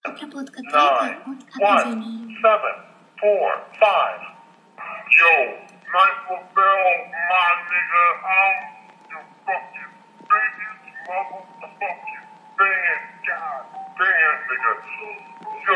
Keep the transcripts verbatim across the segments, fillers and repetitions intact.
Работа Nine, трека от one, Академии. seven, four, five. Yo, nice little bell, my nigga. I'm your fucking biggest motherfucking fan. God damn, nigga. Yo,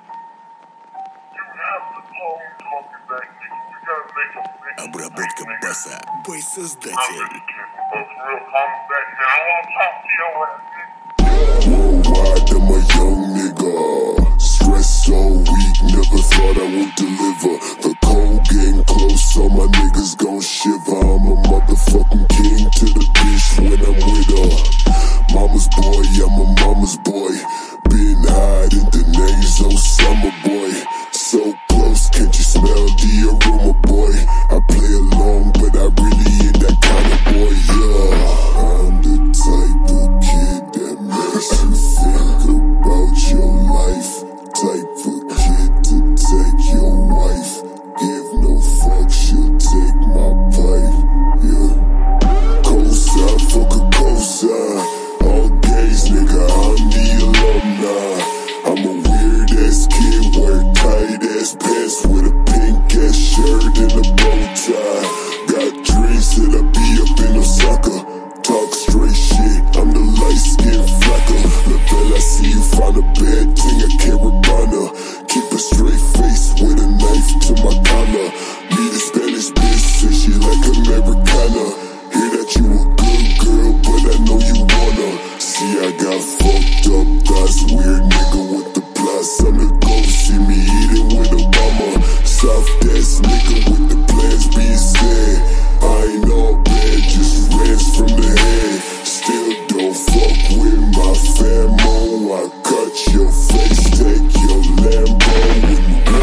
you have to call me talking back, nigga. We gotta make a big Обработка баса. Бой I'm создатель. just kidding, but for real, call me back now. I wanna talk to your ass, nigga. Worldwide, I'm a young nigga. Stressed all week, never thought I would deliver. The cold getting close, all my niggas gon' shiver. I'm a motherfucking king to the bitch when I'm with her. Mama's boy, I'm a mama's boy. Been hiding the names, oh summer boy. So close, can't you smell the aroma, boy? I play along, but I really ain't that kind of boy, yeah. I'm the type of kid that makes you think about your life. Type of kid to take your wife. Give no fuck, she'll take my pipe, yeah. Cosign, fuck a cosign. All gays, nigga, I'm the alumni. I'm a weird ass kid, wear tight ass pants with a pink ass shirt and a bow tie. Got dreams that I be up in Osaka. Talk straight shit, I'm the light skinned flacker. LaBelle, I see you found a bad thing, a Carabana. Keep a straight face with a knife to my collar. Meet a Spanish bitch, say she like Americana. Hear that you a good girl, but I know you wanna. See, I got fucked up, that's weird nigga with the plus on the go. See me eating with Obama. Soft ass nigga with the plans being said. I ain't all bad, just rants from the head. Still don't fuck with my famo. I cut your face, take your Lambo and go.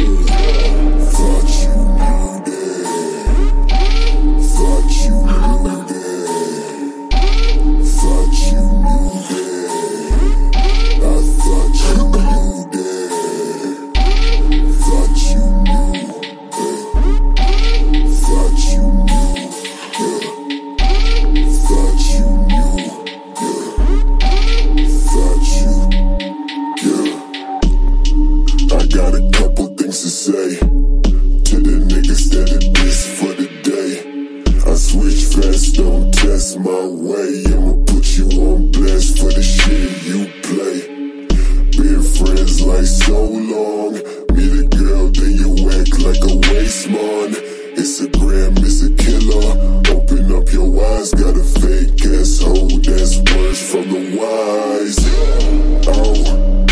Thought you knew that. Thought you knew that. Thought you knew that. I thought you knew that. Thought you knew that. Thought you knew, yeah. Thought you knew, yeah. Thought you, yeah. I got a couple things to say to the niggas that are this for the day. I switch fast, don't test my way. I'ma put you on blast for the shit you play. Been friends like so long. Meet a girl, then you act like a waste man. Instagram is a killer. Open up your eyes, got a fake ass hoe. That's words from the wise. Oh.